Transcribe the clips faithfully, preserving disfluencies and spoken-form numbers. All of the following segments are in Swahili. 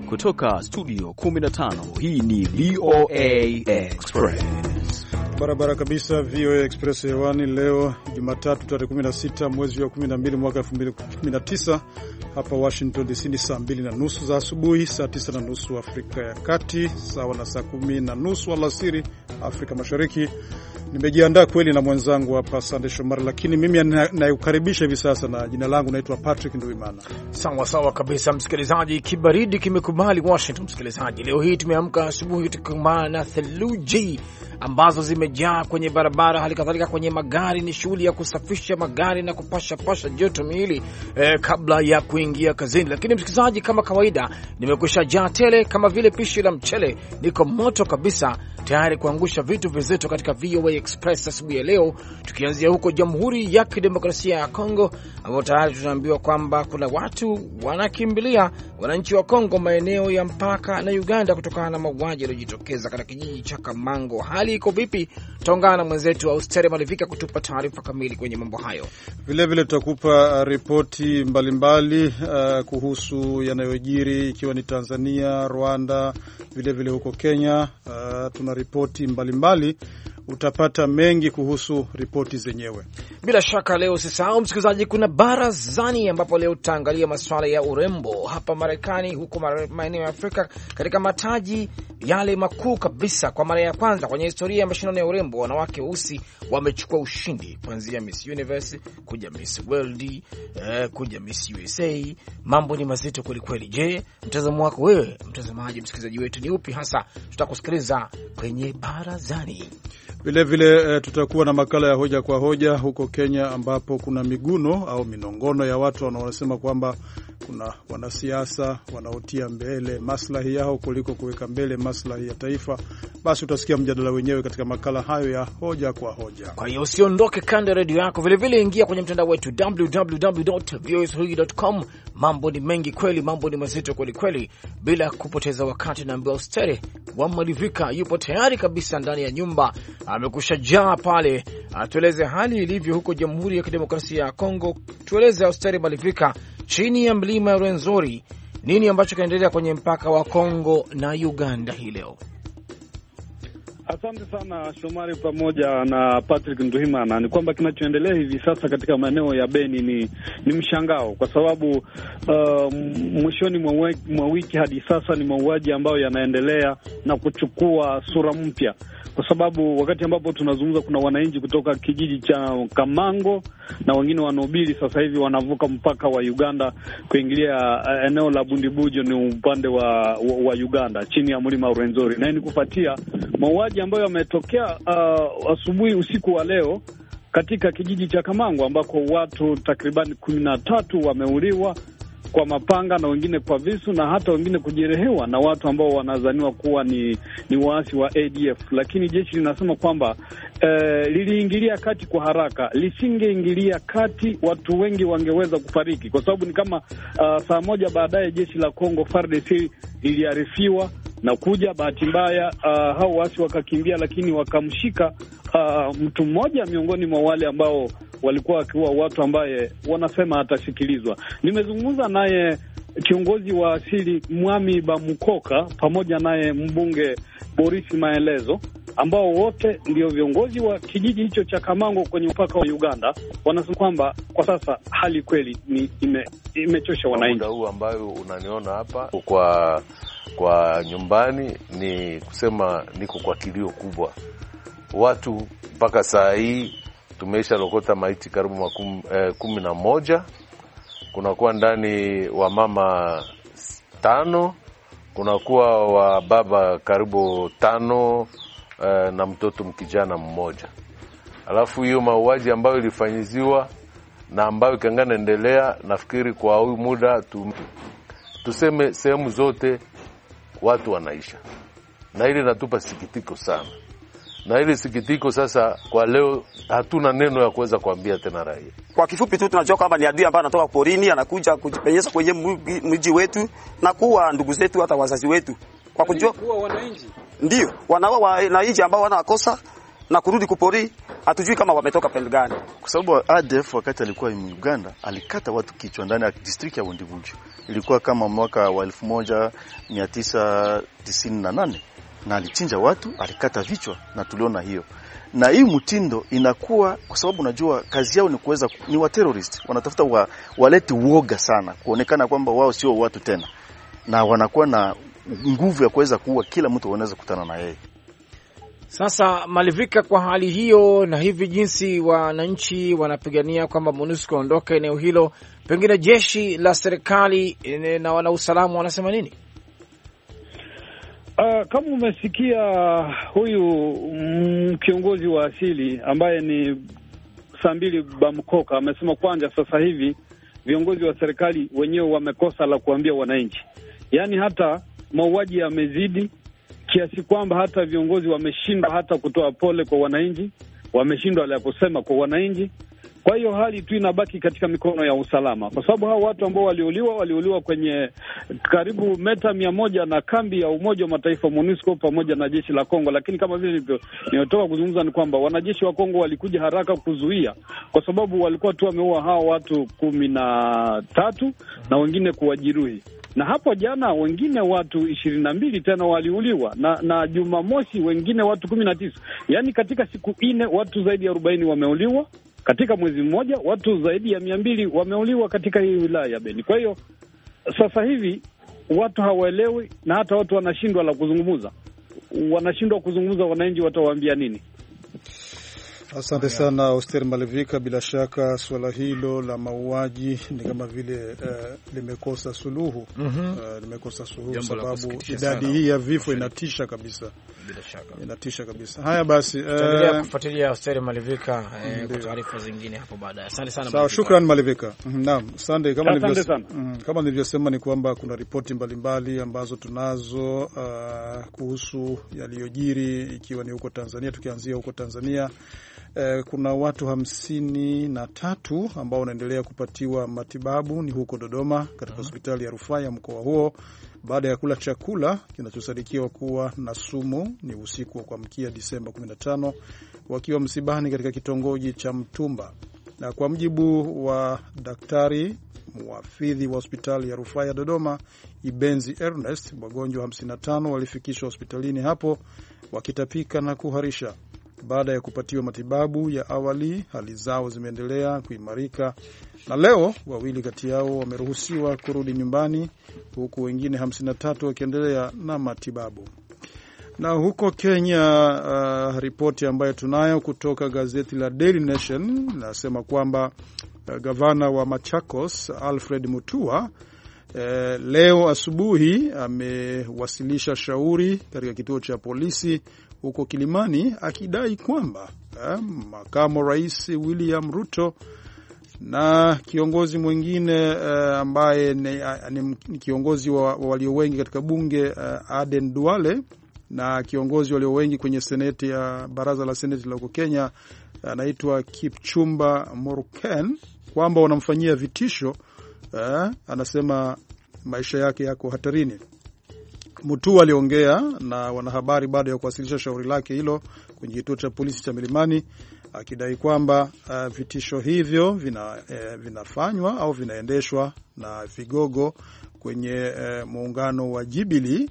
kutoka studio kumi na tano, hii ni V O A Express. Barabara kabisa, V O A Express hewani leo Jumatatu tarehe kumi na sita mwezi wa kumi na mbili mwaka elfu mbili kumi na tisa. Hapa Washington D C ni saa mbili na nusu za asubuhi, saa tisa na nusu Afrika ya Kati, sawa na saa kumi na nusu alasiri Afrika Mashariki. Nimejiandaa kweli na mwenzangu hapa Sande Shomari, lakini mimi naikukaribisha hivi sasa na jina langu naitwa Patrick Nduimana. Sawa sawa kabisa msikilizaji, kibaridi kimekubali Washington msikilizaji. Leo hii tumeamka asubuhi tukikumana na theluji ambazo zimejaa kwenye barabara, hali kadhalika kwenye magari. Ni shughuli ya kusafisha magari na kupasha pasha joto miili eh, kabla ya kuingia kazini. Lakini msikilizaji, kama kawaida nimekwisha jaa tele kama vile pishi la mchele, niko moto kabisa tayari kuangusha vitu vizito katika V O A Express asubuhi ya leo, tukianzia huko Jamhuri ya Kidemokrasia ya Kongo ambapo tayari tunaambiwa kwamba kuna watu wanakimbilia wananchi wa Kongo maeneo ya mpaka na Uganda kutokana na mauaji yaliyojitokeza katika kijiji cha Kamango. Hali iko vipi? Tutaungana na mwenzetu Austere Malivika kutupa taarifa kamili kwenye mambo hayo. Vile vile tutakupa ripoti mbalimbali uh, kuhusu yanayojiri ikiwa ni Tanzania, Rwanda, vile vile huko Kenya. Uh, tuna ripoti mbalimbali, utapata mengi kuhusu ripoti zenyewe. Bila shaka leo usisahau msikilizaji, kuna barazani ambapo leo tutaangalia masuala ya urembo hapa Marekani, huko maeneo ya Afrika, katika mataji yale makuu kabisa. Kwa mara ya kwanza kwenye historia ya mashindano ya urembo, wanawake weusi wamechukua ushindi, kuanzia Miss Universe kuja Miss World, eh, kuja Miss U S A. Mambo ni mazito kweli kweli. Je, mtazamo wako wewe mtazamaji msikilizaji wetu ni upi hasa? Tutakusikiliza kwenye barazani. Vile vile e, tutakuwa na makala ya hoja kwa hoja huko Kenya, ambapo kuna miguno au minongono ya watu wanaosema kwamba kuna wanasiasa wanaotia mbele maslahi yao kuliko kuweka mbele maslahi ya taifa. Basi utasikia mjadala wenyewe katika makala hayo ya hoja kwa hoja. Kwa hiyo usiondoke kando ya radio yako, vile vile ingia kwenye mtandao wetu w w w dot v o a dot com. Mambo ni mengi kweli, mambo ni mazito kweli kweli. Bila kupoteza wakati, na ambao Austere wa Malivika yupo tayari kabisa ndani ya nyumba, amekushajaa pale, atueleze hali ilivyo huko Jamhuri ya Kidemokrasia ya Kongo. Tueleze Austere Malivika, chini ya mlima ya Rwenzori, nini ambacho kinaendelea kwenye mpaka wa Kongo na Uganda hii leo? Asante sana Shomari pamoja na Patrick Nduhimana. Ni kwamba kinachoendelea hivi sasa katika maeneo ya Beni ni, ni mshangao, kwa sababu uh, mwishoni mwa wiki hadi sasa ni mauaji ambayo yanaendelea na kuchukua sura mpya, kwa sababu wakati ambapo tunazungumza kuna wananchi kutoka kijiji cha Kamango na wengine wanobili sasa hivi wanavuka mpaka wa Uganda kuingilia uh, eneo la Bundibujo, ni upande wa, wa, wa Uganda chini ya mlima Rwenzori, na ni kufuatia mauaji ambayo yametokea uh, asubuhi usiku wa leo katika kijiji cha Kamango, ambako watu takriban kumi na tatu wameuliwa kwa mapanga na wengine kwa visu na hata wengine kujeruhiwa na watu ambao wanadhaniwa kuwa ni ni waasi wa A D F. Lakini jeshi linasema kwamba eh, liliingilia kati kwa haraka. Lisingeingilia kati, watu wengi wangeweza kufariki, kwa sababu ni kama uh, saa moja baadaye jeshi la Kongo F A R D C liliarifiwa na kuja. Bahati mbaya uh, hao waasi wakakimbia, lakini wakamshika uh, mtu mmoja miongoni mwa wale ambao walikuwa wakiua watu ambaye wanasema atasikilizwa. Nimezungumza naye kiongozi wa asili Mwami Bamukoka pamoja naye mbunge Boris Maelezo, ambao wote ndio viongozi wa kijiji hicho cha Kamango kwenye mpaka wa Uganda. Wanasema kwamba kwa sasa hali kweli ni ime, imechosha wananchi. Muda huu ambayo unaniona hapa kwa kwa nyumbani, ni kusema niko kwa kilio kubwa. Watu mpaka saa hii tumeisha lokota maiti karibu makum, eh, kumi na moja. Kunakuwa ndani wa mama tano, kunakuwa wa baba karibu tano, eh, na mtoto mkijana mmoja. Alafu hiyo mauaji ambayo ilifanyiziwa na ambayo kangana endelea, nafikiri kwa huyu muda tu, tuseme sehemu zote watu wanaisha, na ile natupa sikitiko sana. Na ile sikitiko sasa kwa leo hatuna neno ya kuweza kuambia tena raia. Kwa kifupi tu tunajua kwamba ni adui ambaye anatoka porini, anakuja kujipenyeza kwenye mji wetu na kuwa ndugu zetu, hata wazazi wetu. Kwa kujua kuwa wananchi ndio wanaua wananchi ambao wanakosa na kurudi kupori, hatujui kama wametoka pande gani, kwa sababu A D F wakati alikuwa in Uganda alikata watu kichwa ndani ya district ya Wundibujo. Ilikuwa kama mwaka wa elfu moja mia tisa tisini na nane na alichinja watu, alikata vichwa, na tuliona hiyo. Na hii mtindo inakuwa kwa sababu unajua kazi yao ni kuweza, ni wa terrorist, wanatafuta wa, walete uoga sana, kuonekana kwamba wao sio watu tena, na wanakuwa na nguvu ya kuweza kuua kila mtu wanaweza kutana na yeye. Sasa Malivika, kwa hali hiyo na hivi jinsi wananchi wanapigania kwamba MONUSCO ondoke eneo hilo, pengine jeshi la serikali na wana usalama wanasema nini? Uh, kama umesikia huyu mm, kiongozi wa asili ambaye ni Sambili Bamkoka amesema kwanza sasa hivi viongozi wa serikali wenyewe wamekosa la kuambia wananchi. Yaani hata mauaji yamezidi kiasi kwamba hata viongozi wameshindwa hata kutoa pole kwa wananchi, wameshindwa la kusema kwa wananchi. Kwa hiyo hali tu inabaki katika mikono ya usalama, kwa sababu hao watu ambao waliuliwa waliuliwa kwenye karibu meta mia moja na kambi ya Umoja wa Mataifa MONUSCO pamoja na jeshi la Kongo. Lakini kama vile nimetoka kuzungumza ni kwamba wanajeshi wa Kongo walikuja haraka kuzuia, kwa sababu walikuwa tu wameua hao watu kumi na tatu na wengine kuwajeruhi. Na hapo jana wengine watu ishirini na mbili tena waliuliwa, na na Jumamosi wengine watu kumi na tisa. Yaani katika siku nne watu zaidi ya arobaini wameuliwa. Katika mwezi mmoja watu zaidi ya mia mbili wameuliwa katika hii wilaya ya Beni. Kwa hiyo sasa hivi watu hawaelewi, na hata watu wanashindwa la kuzungumza. Wanashindwa kuzungumza, wananchi watawaambia nini? Asante sana Oster Malivika. Bila shaka swala hilo la mauaji ni kama vile uh, limekosa suluhu. mm -hmm. uh, limekosa suluhu sababu idadi hii ya vifo inatisha kabisa. Bila shaka inatisha kabisa. Haya basi, tutaendelea uh, kufuatilia Oster Malivika eh, kwa taarifa zingine hapo baadaye. Asante sana. Sawa, shukrani Malivika. Naam, asante. Kama nilivyosema, kama nilivyosema ni kwamba kuna ripoti mbalimbali ambazo tunazo uh, kuhusu yaliyojiri ikiwa ni huko Tanzania. Tukianzia huko Tanzania, Eh, kuna watu hamsini na tatu ambao wanaendelea kupatiwa matibabu ni huko Dodoma katika hospitali ya rufaa ya mkoa huo baada ya kula chakula kinachosadikiwa kuwa na sumu. Ni usiku wa kuamkia Disemba kumi na tano wakiwa msibani katika kitongoji cha Mtumba. Na kwa mjibu wa daktari mwafidhi wa hospitali ya rufaa ya Dodoma Ibenzi Ernest, wagonjwa hamsini na tano walifikishwa hospitalini hapo wakitapika na kuharisha. Baada ya kupatiwa matibabu ya awali, hali zao zimeendelea kuimarika, na leo wawili kati yao wameruhusiwa kurudi nyumbani, huku wengine hamsini na tatu wakiendelea na matibabu. Na huko Kenya, uh, ripoti ambayo tunayo kutoka gazeti la Daily Nation nasema kwamba uh, gavana wa Machakos Alfred Mutua uh, leo asubuhi amewasilisha shauri katika kituo cha polisi huko Kilimani akidai kwamba eh, makamu rais William Ruto na kiongozi mwingine eh, ambaye ni, ni, ni kiongozi wa, wa walio wengi katika bunge eh, Aden Duale, na kiongozi walio wengi kwenye seneti ya baraza la seneti la huko Kenya anaitwa Kipchumba Murkomen, kwamba wanamfanyia vitisho eh, anasema maisha yake yako hatarini. Mutua aliongea na wanahabari baada ya kuwasilisha shauri lake hilo kwenye kituo cha polisi cha Milimani akidai kwamba uh, vitisho hivyo vina, eh, vinafanywa au vinaendeshwa na vigogo kwenye eh, muungano wa Jubilee.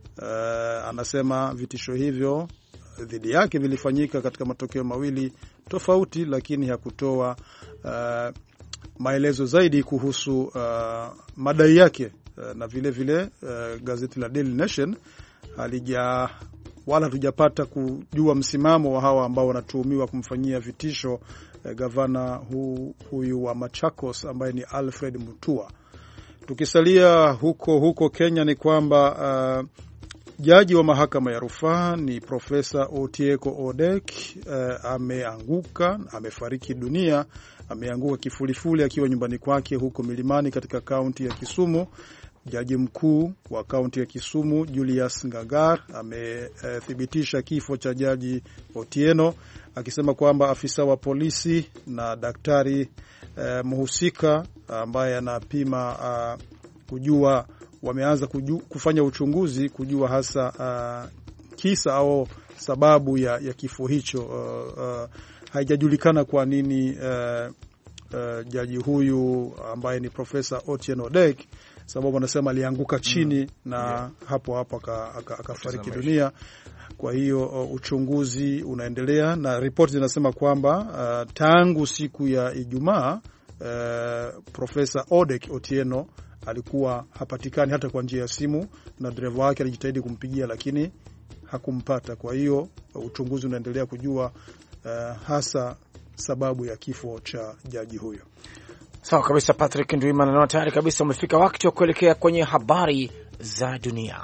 Uh, anasema vitisho hivyo dhidi yake vilifanyika katika matokeo mawili tofauti, lakini hakutoa uh, maelezo zaidi kuhusu uh, madai yake. Na vile vile uh, gazeti la Daily Nation halija wala hatujapata kujua msimamo wa hawa ambao wanatuhumiwa kumfanyia vitisho uh, gavana hu, huyu wa Machakos ambaye ni Alfred Mutua. Tukisalia huko huko Kenya ni kwamba uh, jaji wa mahakama ya rufaa ni Profesa Otieko Odek uh, ameanguka, amefariki dunia, ameanguka kifulifuli akiwa nyumbani kwake huko Milimani katika kaunti ya Kisumu. Jaji mkuu wa kaunti ya Kisumu Julius Ngagar amethibitisha e, kifo cha jaji Otieno akisema kwamba afisa wa polisi na daktari e, mhusika ambaye anapima uh, kujua wameanza kuju, kufanya uchunguzi kujua hasa uh, kisa au sababu ya, ya kifo hicho. Uh, uh, haijajulikana kwa nini uh, uh, jaji huyu ambaye ni Profesa Otieno Odek, sababu anasema alianguka chini mm. na yeah. hapo hapo akafariki dunia. Kwa hiyo uh, uchunguzi unaendelea na ripoti zinasema kwamba uh, tangu siku ya Ijumaa uh, Profesa Odek Otieno alikuwa hapatikani hata kwa njia ya simu, na dereva wake alijitahidi kumpigia lakini hakumpata. Kwa hiyo uh, uchunguzi unaendelea kujua uh, hasa sababu ya kifo cha jaji huyo. Sawa kabisa Patrick Ndwimana, na tayari kabisa umefika wakati wa kuelekea kwenye habari za dunia.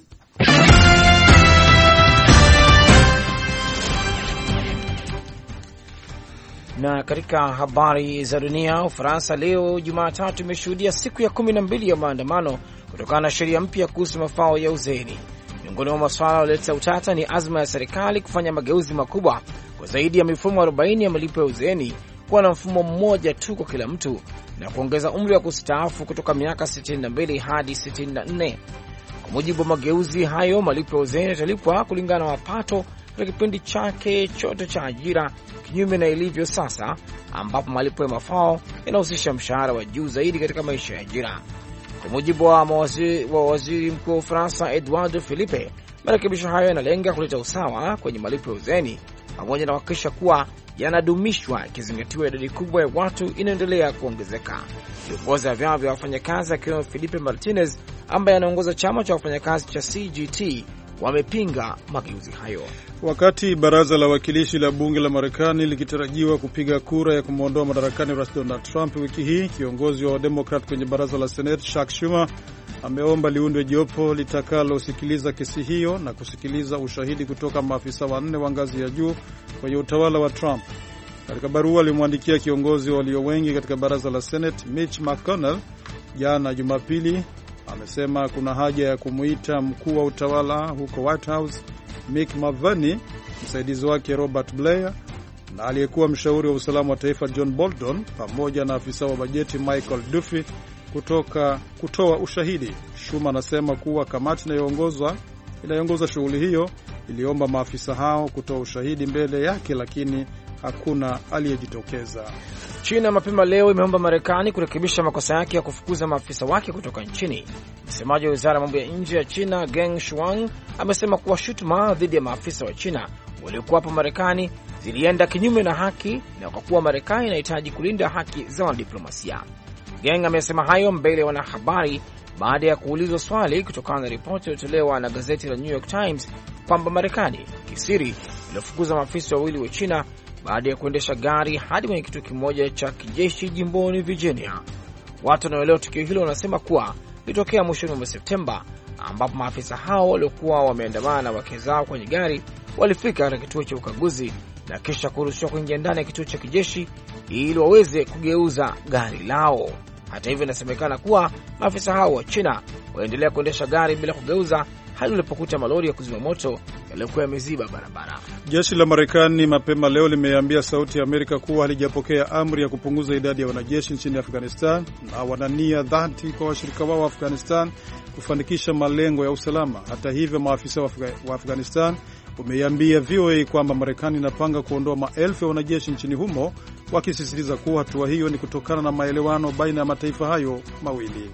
Na katika habari za dunia, Ufaransa leo Jumatatu imeshuhudia siku ya kumi na mbili ya maandamano kutokana na sheria mpya kuhusu mafao ya uzeeni. Miongoni mwa masuala yaliyoleta utata ni azma ya serikali kufanya mageuzi makubwa kwa zaidi ya mifumo arobaini ya malipo ya uzeeni kuwa na mfumo mmoja tu kwa kila mtu na kuongeza umri wa kustaafu kutoka miaka sitini na mbili hadi sitini na nne. Kwa mujibu wa mageuzi hayo, malipo ya uzeeni yatalipwa kulingana na mapato katika kipindi chake chote cha ajira, kinyume na ilivyo sasa ambapo malipo ya mafao yanahusisha mshahara wa juu zaidi katika maisha ya ajira. Kwa mujibu wa mawaziri wa waziri mkuu wa Ufaransa Edouard Philippe, marekebisho hayo yanalenga kuleta usawa kwenye malipo ya uzeeni pamoja na kuhakikisha kuwa yanadumishwa ikizingatiwa idadi kubwa ya watu inaendelea kuongezeka. Kiongozi wa vyama vya wafanyakazi akiwemo Philippe Martinez ambaye anaongoza chama cha wafanyakazi cha C G T wamepinga mageuzi hayo. Wakati baraza la wakilishi la bunge la Marekani likitarajiwa kupiga kura ya kumwondoa madarakani Rais Donald Trump wiki hii, kiongozi wa Democrat kwenye baraza la Senate Chuck Schumer ameomba liundwe jopo litakalosikiliza kesi hiyo na kusikiliza ushahidi kutoka maafisa wanne wa ngazi ya juu kwenye utawala wa Trump. Katika barua alimwandikia kiongozi walio wengi katika baraza la Senate Mitch McConnell jana Jumapili, amesema kuna haja ya kumuita mkuu wa utawala huko White House Mick Mulvaney, msaidizi wake Robert Blair na aliyekuwa mshauri wa usalama wa taifa John Bolton, pamoja na afisa wa bajeti Michael Duffy kutoka kutoa ushahidi. Schumer anasema kuwa kamati inayoongozwa inayoongoza shughuli hiyo iliomba maafisa hao kutoa ushahidi mbele yake, lakini hakuna aliyejitokeza. China mapema leo imeomba Marekani kurekebisha makosa yake ya kufukuza maafisa wake kutoka nchini. Msemaji wa wizara ya mambo ya nje ya China Geng Shuang amesema kuwa shutuma dhidi ya maafisa wa China waliokuwa hapa Marekani zilienda kinyume na haki na kwa kuwa Marekani inahitaji kulinda haki za wanadiplomasia. Geng amesema hayo mbele ya wanahabari baada ya kuulizwa swali kutokana na ripoti iliyotolewa na gazeti la New York Times kwamba Marekani kisiri ilifukuza maafisa wawili wa China baada ya kuendesha gari hadi kwenye kituo kimoja cha kijeshi jimboni Virginia. Watu wanaoelewa tukio hilo wanasema kuwa litokea mwishoni mwa Septemba, ambapo maafisa hao waliokuwa wameandamana na wake zao kwenye gari walifika katika kituo cha ukaguzi na kisha kuruhusiwa kuingia ndani ya kituo cha kijeshi ili waweze kugeuza gari lao. Hata hivyo, inasemekana kuwa maafisa hao wa China waendelea kuendesha gari bila kugeuza hadi walipokuta malori ya kuzima moto yaliyokuwa yameziba barabara. Jeshi la Marekani mapema leo limeambia Sauti ya Amerika kuwa halijapokea amri ya kupunguza idadi ya wanajeshi nchini Afghanistan na wanania dhati kwa washirika wao wa Afghanistan kufanikisha malengo ya usalama. Hata hivyo, maafisa wa Afghanistan wameiambia V O A kwamba Marekani inapanga kuondoa maelfu ya wanajeshi nchini humo, wakisisitiza kuwa hatua hiyo ni kutokana na maelewano baina ya mataifa hayo mawili.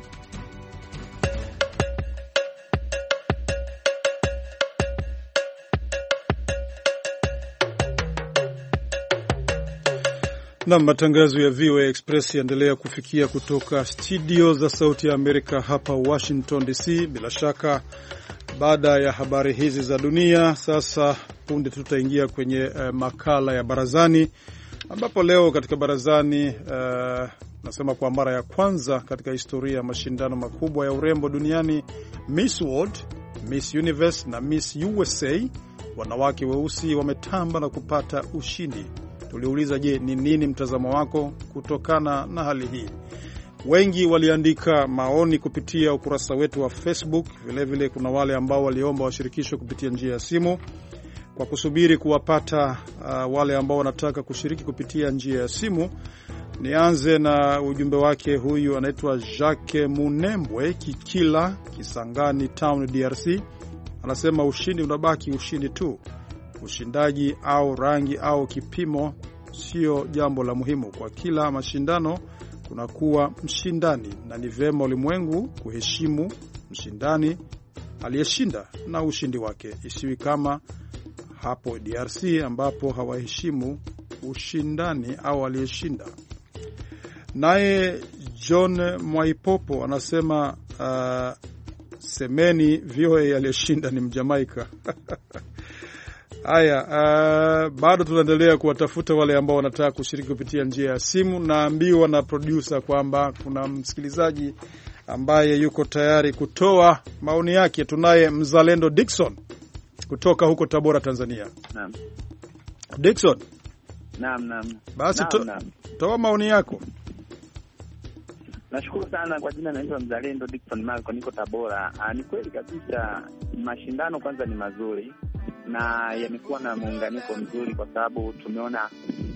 Na matangazo ya V O A Express yaendelea kufikia kutoka studio za Sauti ya Amerika hapa Washington D C. Bila shaka baada ya habari hizi za dunia, sasa punde tutaingia kwenye uh, makala ya barazani, ambapo leo katika barazani uh, nasema kwa mara ya kwanza katika historia ya mashindano makubwa ya urembo duniani, Miss World, Miss Universe na Miss U S A, wanawake weusi wametamba na kupata ushindi. Tuliuliza, je, ni nini mtazamo wako kutokana na hali hii? Wengi waliandika maoni kupitia ukurasa wetu wa Facebook. Vile vile kuna wale ambao waliomba washirikishwe kupitia njia ya simu. Kwa kusubiri kuwapata uh, wale ambao wanataka kushiriki kupitia njia ya simu, nianze na ujumbe wake. Huyu anaitwa Jacques Munembwe Kikila, Kisangani Town, D R C. Anasema ushindi unabaki ushindi tu. Ushindaji au rangi au kipimo sio jambo la muhimu. Kwa kila mashindano kunakuwa mshindani, na ni vyema ulimwengu kuheshimu mshindani aliyeshinda na ushindi wake. Isiwi kama hapo D R C ambapo hawaheshimu ushindani au aliyeshinda. Naye John Mwaipopo anasema uh, semeni V O A aliyeshinda ni Mjamaika. Haya, uh, bado tunaendelea kuwatafuta wale ambao wanataka kushiriki kupitia njia ya simu. Naambiwa na producer kwamba kuna msikilizaji ambaye yuko tayari kutoa maoni yake. Tunaye Mzalendo Dickson kutoka huko Tabora, Tanzania. Naam. Dickson. Naam, naam. Basi naam, to, naam. toa maoni yako. Nashukuru sana kwa jina, naitwa Mzalendo Dickson Marco, niko Tabora. Aa, ni kweli kabisa mashindano kwanza ni mazuri na yamekuwa na muunganiko mzuri, kwa sababu tumeona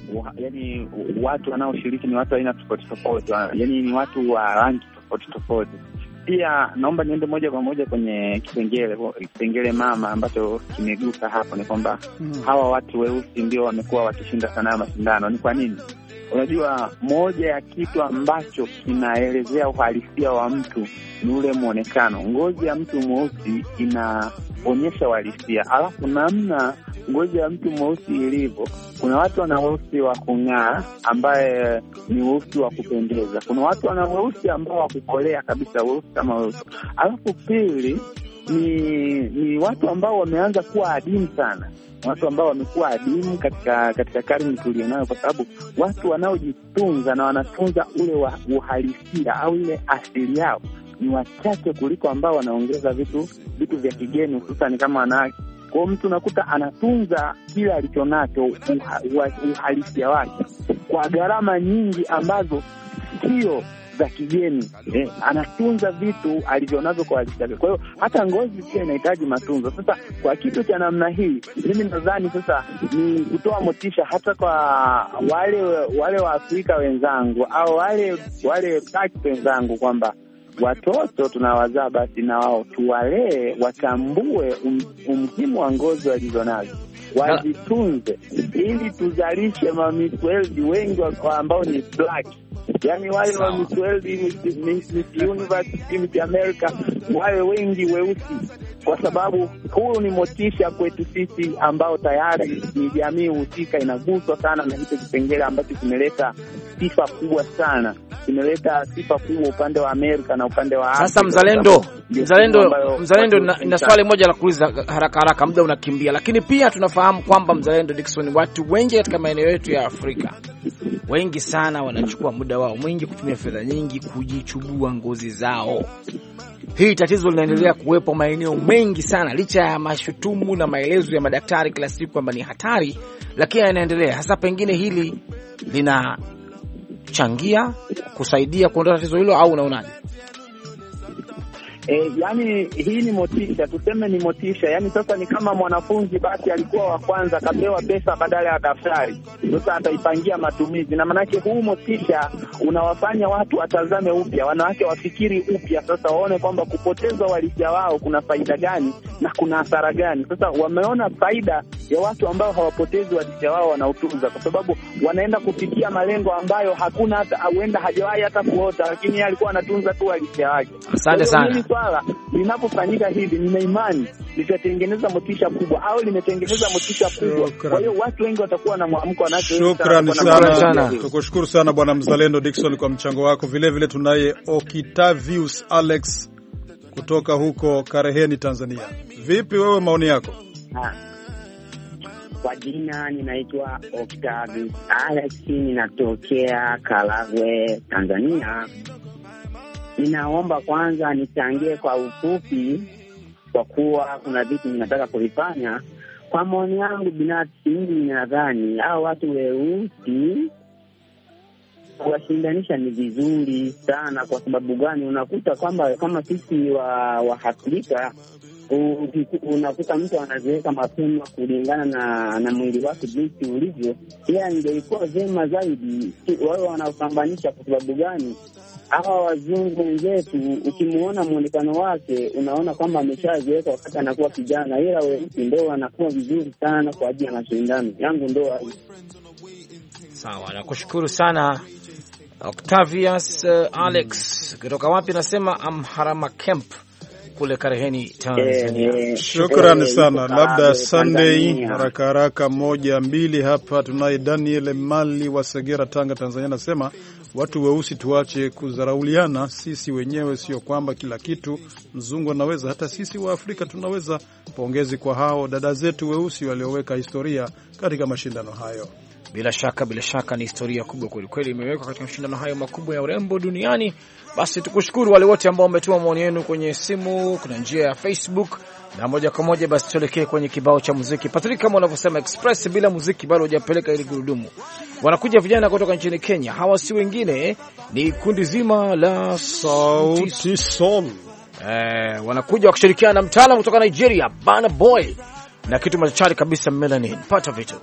yani watu wanaoshiriki ni watu aina tofauti tofauti, yani ni watu wa rangi tofauti tofauti. Pia naomba niende moja kwa moja kwenye kipengele kipengele mama ambacho kimegusa hapo, ni kwamba hmm. hawa watu weusi ndio wamekuwa wakishinda sana mashindano. Ni kwa nini? Unajua, moja ya kitu ambacho kinaelezea uhalisia wa mtu ni ule muonekano. Ngozi ya mtu mweusi inaonyesha uhalisia, alafu namna ngozi ya mtu mweusi ilivyo. Kuna watu wana weusi wa kung'aa ambaye ni weusi wa kupendeza. Kuna watu wana weusi ambao wa kukolea kabisa, weusi kama weusi. Alafu pili ni ni watu ambao wameanza kuwa adimu sana. Watu ambao wamekuwa adimu katika katika karne tulionayo, kwa sababu watu wanaojitunza na wanatunza ule wa uhalisia au ile asili yao ni wachache kuliko ambao wanaongeza vitu vitu vya kigeni, hususan kama wanawake. Kwa mtu unakuta anatunza kile alichonacho, uhalisia wake, kwa gharama nyingi ambazo sio za kigeni. Eh, anatunza vitu alivyonazo kwa uhalisia. Kwa hiyo hata ngozi pia inahitaji matunzo. Sasa kwa kitu cha namna hii, mimi nadhani sasa ni kutoa motisha hata kwa wale wale wa Afrika wenzangu au wale wale black wenzangu, kwamba watoto tunawazaa basi na wao tuwalee, watambue um, umuhimu wa ngozi walizonazo, wazitunze ili tuzalishe mamisweldi wengi ambao ni black. Yani wale wa Miss World, Miss Universe, Miss America, wale wengi weusi, kwa sababu huu ni motisha kwetu sisi ambao tayari ni jamii husika inaguswa sana na hicho kipengele ambacho kimeleta sifa kubwa sana. Kimeleta sifa kubwa upande wa Amerika na upande wa Afrika. Sasa Mzalendo, Mzalendo, Mzalendo na, na swali moja la kuuliza haraka haraka, muda unakimbia, lakini pia tunafahamu kwamba Mzalendo Dickson, watu wengi katika maeneo yetu ya Afrika wengi sana wanachukua muda wao mwingi kutumia fedha nyingi kujichubua ngozi zao. Hii tatizo linaendelea kuwepo maeneo mengi sana, licha ya mashutumu na maelezo ya madaktari kila siku kwamba ni hatari, lakini yanaendelea. Hasa pengine hili linachangia kusaidia kuondoa tatizo hilo, au unaonaje? E, yani hii ni motisha, tuseme ni motisha. Yani sasa ni kama mwanafunzi basi alikuwa wa kwanza kapewa pesa badala ya daftari, sasa ataipangia matumizi. Na maana yake huu motisha unawafanya watu watazame upya, wanawake wafikiri upya, sasa waone kwamba kupoteza uhalisia wao kuna faida gani na kuna hasara gani. Sasa wameona faida ya watu ambao hawapotezi uhalisia wao, wanautunza, kwa sababu wanaenda kufikia malengo ambayo hakuna hata huenda hajawahi hata kuota, lakini yeye alikuwa anatunza tu uhalisia wake. Asante sana. Swala linapofanyika hivi, nina imani litatengeneza motisha kubwa au limetengeneza motisha kubwa. Kwa hiyo watu wengi watakuwa na mwamko wanacho. Shukrani sana, sana. Tukushukuru sana Bwana Mzalendo Dickson kwa mchango wako. Vile vile tunaye Okitavius Alex kutoka huko Kareheni, Tanzania. Vipi wewe, maoni yako? Ha. Kwa jina ninaitwa Okitavius Alex, ninatokea Karagwe, Tanzania. Ninaomba kwanza nichangie kwa ufupi, kwa kuwa kuna vitu ninataka kuvifanya. Kwa maoni yangu binafsi, mimi ninadhani hao watu weusi kuwashindanisha ni vizuri sana. Kwa sababu gani? Unakuta kwamba kama sisi wa wa Afrika, unakuta mtu anaziweka mapema kulingana na na mwili wake jinsi ulivyo. Pia ingekuwa vyema zaidi wao wanapambanisha. Kwa sababu gani? hawa wazungu wenzetu, ukimuona muonekano wake unaona kwamba ameshazeeka wakati anakuwa kijana, ila weusi ndio anakuwa vizuri sana kwa ajili ya mashindano. Yangu ndio hayo. Sawa, nakushukuru sana Octavius uh, Alex kutoka wapi nasema Amharama Camp kule Kareheni, Tanzania. Eh, shukrani sana. Labda Sunday haraka haraka moja mbili hapa. Tunaye Daniel Mali wa Segera, Tanga, Tanzania, nasema watu weusi tuache kudharauliana sisi wenyewe, sio kwamba kila kitu mzungu anaweza, hata sisi wa Afrika tunaweza. Pongezi kwa hao dada zetu weusi walioweka historia katika mashindano hayo. Bila shaka, bila shaka ni historia kubwa kweli kweli imewekwa katika mashindano hayo makubwa ya urembo duniani. Basi tukushukuru wale wote ambao wametuma maoni yenu kwenye simu, kuna njia ya Facebook na moja kwa moja. Basi tuelekee kwenye kibao cha muziki. Patrick, kama unavyosema Express bila muziki bado hujapeleka ile gurudumu. Wanakuja vijana kutoka nchini Kenya, hawa si wengine ni kundi zima la Sauti Sol. Eh, wanakuja wakishirikiana na mtaalamu kutoka Nigeria Burna Boy na kitu machari kabisa Melanin. Pata vitu.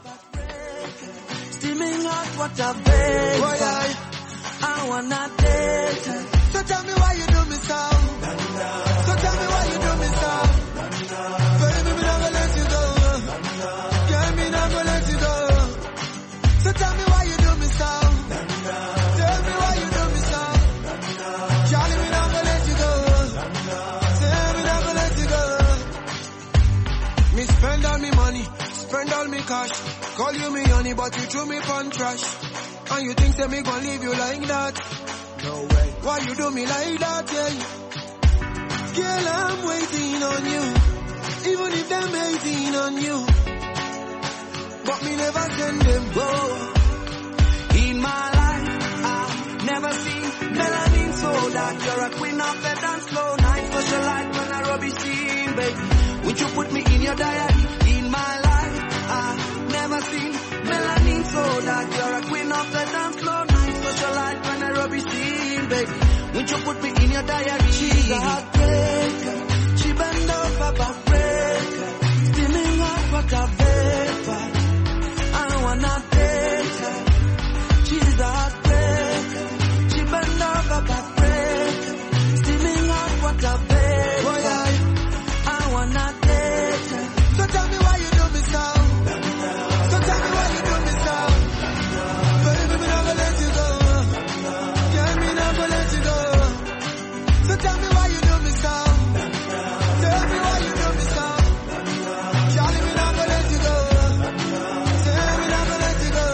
What a babe, boy, I, I wanna date. So tell me why you do me so. So tell me why you do me so. Baby, me not gonna let you go. Yeah, me not gonna let you go. So tell me why you do me so. Tell me why you do me so. Charlie, me not gonna let you go. Tell me not gonna let you go. Me spend all me money, spend all me cash. Call you me honey, but you threw me pon trash. And you think say me gon' leave you like that? No way. Why you do me like that, yeah? Girl, I'm waiting on you, even if them hating on you. But me never send them go. In my life, I've never seen melanin so dark. You're a queen of the dance floor, night socialite when I rubbish scene, baby. Would you put me in your diary? In my life, I've never seen melanin so dark. You're a queen of the dance floor, nice socialite when I rubbish scene, baby. Won't you put me in your diary? She's a heartbreaker. She bend over backbreaker. Steaming hot water vapor. I don't wanna date her. She's a heartbreaker. She bend over backbreaker. Steaming hot water vapor. Boy, I, I wanna date her. So tell me why you do me so. So tell me why you do me so. Baby, me not gonna let you go. Yeah, me not gonna let you go. So tell me why you do me so. Tell me why you do me so. Charlie, me not gonna let you go. Tell me not gonna let you go.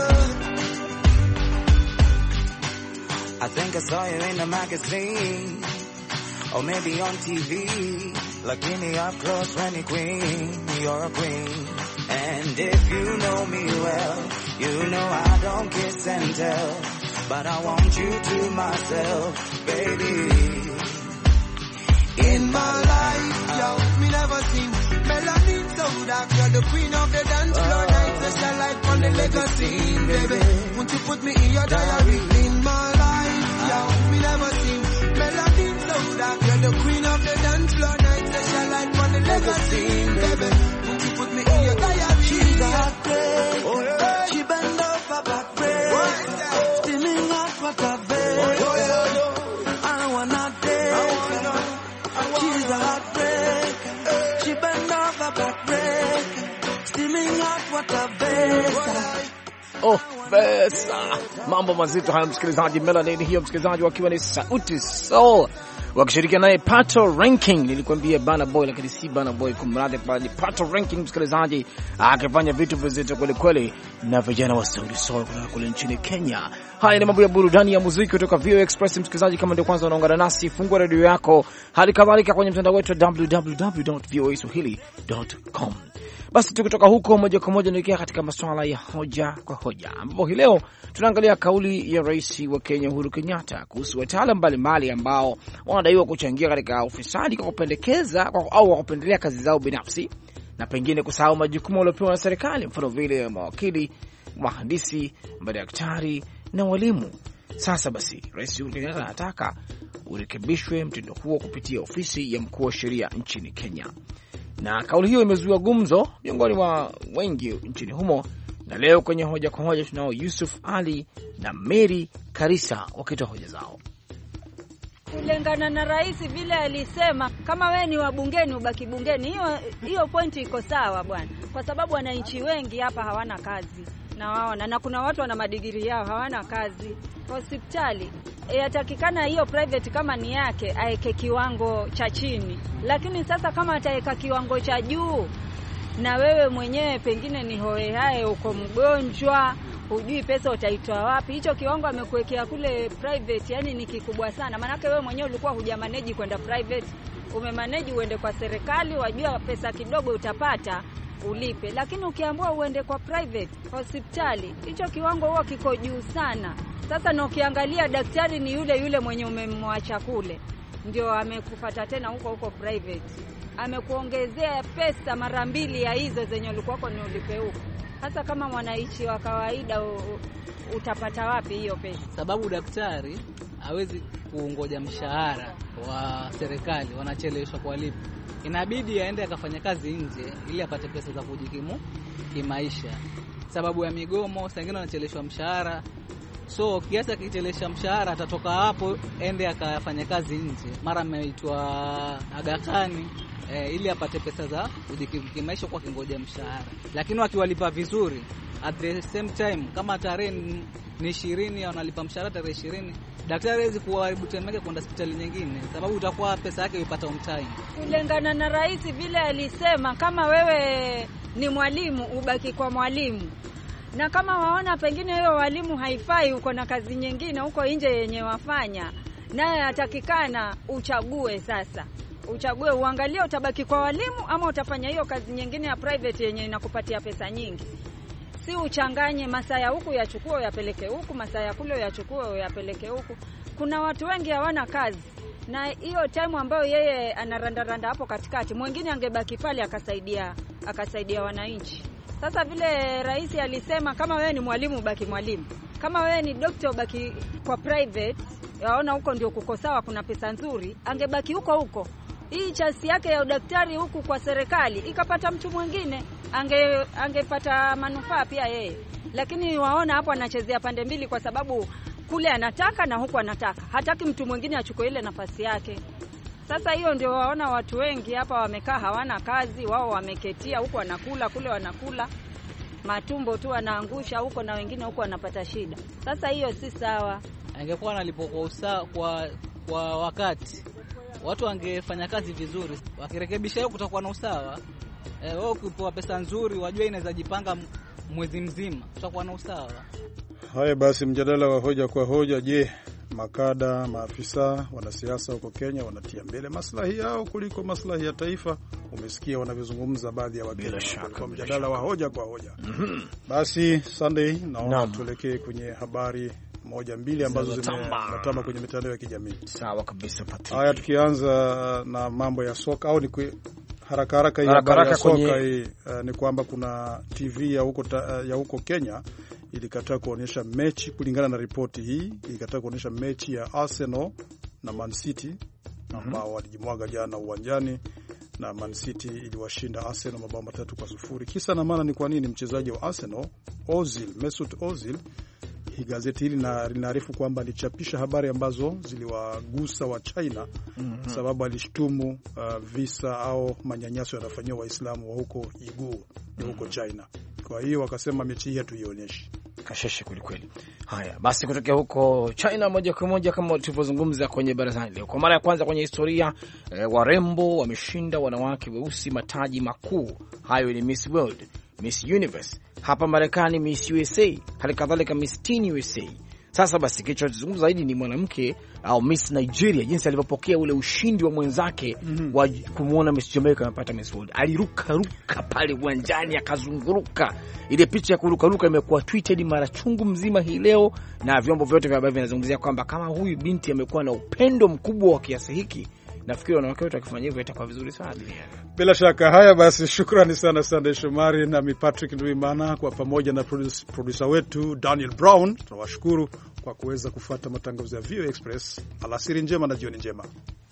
I think I saw you in the magazine, or maybe on T V. Looking me up close when you're queen, you're a queen. And if you know me well, you know I don't kiss and tell, but I want you to myself, baby. In my life, yo, me never seen melanin so dark. You're the queen of the dance floor, night social life on the legacy, baby. Won't you put me in your diary? In my life, yo, me never seen melanin so dark. You're the queen of the dance floor, night social life on the legacy, baby. Won't you put me in your diary? She's a heartbreak. Oh, yeah. She bend over backbreak. Steaming hot water babe. Oh, yeah. I wanna date. She's a heartbreak. She bend over backbreak. Steaming hot water babe. Oh, pesa. Mambo mazito haya msikilizaji. Melanin hiyo msikilizaji wakiwa ni Sauti Sol wakishirikiana naye Pato Ranking. Nilikwambia Burna Boy lakini si Burna Boy, kumradhi, bali Pato Ranking msikilizaji, akifanya vitu vizito kweli kweli na vijana wa Sauti Sol kutoka kule nchini Kenya. Haya ni mambo ya burudani ya muziki kutoka V O Express msikilizaji. Kama ndio kwanza unaungana nasi, fungua radio yako, hali kadhalika kwenye mtandao wetu w w w dot v o a swahili dot com. Basi tukitoka huko moja kwa moja tunaelekea katika masuala ya hoja kwa hoja, ambapo hii leo tunaangalia kauli ya Rais wa Kenya Uhuru Kenyatta kuhusu wataalamu mbalimbali ambao wanadaiwa kuchangia katika ufisadi kwa kupendekeza au kwa kupendelea kazi zao binafsi na pengine kusahau majukumu waliopewa na serikali, mfano vile mawakili, wahandisi, madaktari na walimu. Sasa basi Rais Uhuru Kenyatta anataka urekebishwe mtindo huo kupitia ofisi ya mkuu wa sheria nchini Kenya. Na kauli hiyo imezua gumzo miongoni mwa wengi nchini humo, na leo kwenye hoja kwa hoja tunao Yusuf Ali na Mary Karisa wakitoa hoja zao. Kulingana na rais vile alisema, kama we ni wabungeni ubaki bungeni. Hiyo hiyo pointi iko sawa bwana, kwa sababu wananchi wengi hapa hawana kazi na waona, na kuna watu wana madigiri yao hawana kazi. Hospitali yatakikana hiyo private kama ni yake aeke kiwango cha chini, lakini sasa kama ataweka kiwango cha juu na wewe mwenyewe pengine ni hohehae, uko mgonjwa, hujui pesa utaitoa wapi, hicho kiwango amekuwekea kule private yani ni kikubwa sana. Maana wewe mwenyewe ulikuwa hujamanage kwenda private, umemanage uende kwa serikali, wajua pesa kidogo utapata ulipe, lakini ukiambiwa uende kwa private hospitali, hicho kiwango huwa kiko juu sana. Sasa na ukiangalia daktari ni yule yule mwenye umemwacha kule, ndio amekufuata tena huko huko private, amekuongezea pesa mara mbili ya hizo zenye ulikuwa ni ulipe huko. Hasa kama mwananchi wa kawaida utapata wapi hiyo pesa? Sababu daktari hawezi kuongoja mshahara wa serikali, wanacheleweshwa kuwalipa. Inabidi aende akafanya kazi nje ili apate pesa za kujikimu kimaisha. Sababu ya migomo, saa nyingine wanacheleweshwa mshahara. So kiasi akichelewesha mshahara atatoka hapo ende akafanya kazi nje. Mara ameitwa Aga Khan eh, ili apate pesa za kujikimu kimaisha kwa kingoja mshahara. Lakini wakiwalipa vizuri at the same time, kama tarehe ni ishirini wanalipa mshahara tarehe ishirini, daktari hawezi kuharibu time yake kwenda hospitali nyingine, sababu utakuwa pesa yake ipata on time. Kulingana na rais vile alisema, kama wewe ni mwalimu ubaki kwa mwalimu, na kama waona pengine hiyo walimu haifai, uko na kazi nyingine huko nje yenye wafanya, naye atakikana uchague. Sasa uchague, uangalie utabaki kwa walimu ama utafanya hiyo kazi nyingine ya private yenye inakupatia pesa nyingi. Si uchanganye masaa ya huku yachukue uyapeleke huku, masaa ya kule yachukue uyapeleke huku. Kuna watu wengi hawana kazi, na hiyo time ambayo yeye anarandaranda hapo katikati, mwingine angebaki pale akasaidia akasaidia wananchi. Sasa vile rais alisema, kama wewe ni mwalimu ubaki mwalimu, kama wewe ni doctor ubaki kwa private, yaona huko ndio kuko sawa, kuna pesa nzuri, angebaki huko huko. Hii chasi yake ya udaktari huku kwa serikali ikapata mtu mwingine, ange angepata manufaa pia yeye. Lakini waona hapo anachezea pande mbili, kwa sababu kule anataka na huku anataka, hataki mtu mwingine achukue ile nafasi yake. Sasa hiyo ndio waona watu wengi hapa wamekaa hawana kazi, wao wameketia huko, wanakula kule, wanakula matumbo tu wanaangusha huko, na wengine huko wanapata shida. Sasa hiyo si sawa. Angekuwa analipo kwa usawa, kwa kwa wakati, watu wangefanya kazi vizuri, wakirekebisha hiyo kutakuwa na usawa. Eh, wao ukipewa pesa nzuri wajua inaweza jipanga mwezi mzima, tutakuwa na usawa. Haya basi, mjadala wa hoja kwa hoja. Je, makada, maafisa, wanasiasa huko Kenya wanatia mbele maslahi yao kuliko maslahi ya taifa? Umesikia wanavyozungumza baadhi ya Wakenya kwa mjadala wa hoja kwa hoja. Mm-hmm. Basi Sunday, naona tuelekee kwenye habari moja mbili ambazo zimetamba kwenye mitandao ya kijamii. Sawa kabisa Patrick. Haya, tukianza na mambo ya soka au ni kwe, haraka haraka hii habari ya soka kwenye... hii uh, ni kwamba kuna T V ya huko uh, ya huko Kenya ilikataa kuonyesha mechi. Kulingana na ripoti hii, ilikataa kuonyesha mechi ya Arsenal na Man City ambao walijimwaga jana uwanjani, na Man City iliwashinda Arsenal mabao matatu kwa sufuri. Kisa na maana ni kwa nini mchezaji wa Arsenal Ozil, Mesut Ozil, hii gazeti hili linaarifu kwamba alichapisha habari ambazo ziliwagusa wa China, mm -hmm. sababu alishtumu uh, visa au manyanyaso yanafanywa Waislamu wa huko Uighur, mm -hmm. huko China. Kwa hiyo wakasema mechi hii hatuionyeshi. Kasheshe kweli kweli. Haya basi, kutokea huko China moja kwa moja, kama tulivyozungumza kwenye barazani leo, kwa mara ya kwanza kwenye historia e, warembo wameshinda wanawake weusi mataji makuu. Hayo ni Miss World, Miss Universe, hapa Marekani Miss U S A, hali kadhalika Miss Teen U S A. Sasa basi, kicho tuzungumza zaidi ni mwanamke au Miss Nigeria, jinsi alivyopokea ule ushindi wa mwenzake, mm -hmm. wa kumuona Miss Jamaica amepata Miss World. Aliruka ruka pale uwanjani akazunguruka. Ile picha ya kuruka ruka imekuwa tweeted mara chungu mzima hii leo, na vyombo vyote vya habari vinazungumzia kwamba kama huyu binti amekuwa na upendo mkubwa wa kiasi hiki, nafikiri wanawake wote wakifanya hivyo itakuwa vizuri sana duniani. Bila shaka. Haya basi, shukrani sana Sunday Shomari na mi Patrick Nduimana kwa pamoja na producer, producer wetu Daniel Brown. Tunawashukuru kwa kuweza kufuata matangazo ya V O A Express. Alasiri njema na jioni njema.